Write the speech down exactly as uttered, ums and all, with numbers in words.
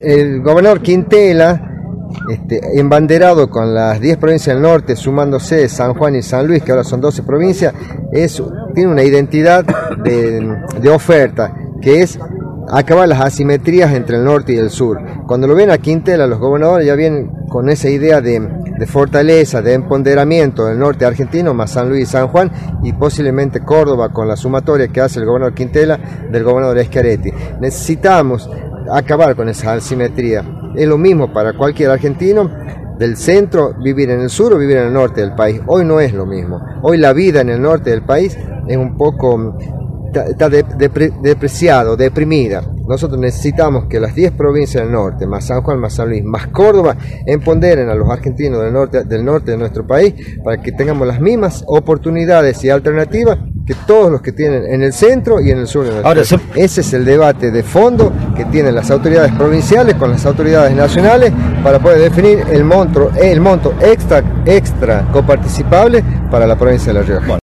El gobernador Quintela, este, embanderado con las diez provincias del norte, sumándose San Juan y San Luis, que ahora son doce provincias, es, tiene una identidad de, de oferta, que es acabar las asimetrías entre el norte y el sur. Cuando lo ven a Quintela, los gobernadores ya vienen con esa idea de, de fortaleza, de empoderamiento del norte argentino, más San Luis y San Juan, y posiblemente Córdoba, con la sumatoria que hace el gobernador Quintela del gobernador Schiaretti. Necesitamos acabar con esa asimetría. Es lo mismo para cualquier argentino del centro vivir en el sur o vivir en el norte del país. Hoy no es lo mismo. Hoy la vida en el norte del país es un poco, está de, de, depreciado, deprimida. Nosotros necesitamos que las diez provincias del norte, más San Juan, más San Luis, más Córdoba, empoderen a los argentinos del norte, del norte de nuestro país, para que tengamos las mismas oportunidades y alternativas que todos los que tienen en el centro y en el sur de nuestro país. Ahora, ese es el debate de fondo que tienen las autoridades provinciales con las autoridades nacionales para poder definir el monto, el monto extra, extra coparticipable para la provincia de La Rioja.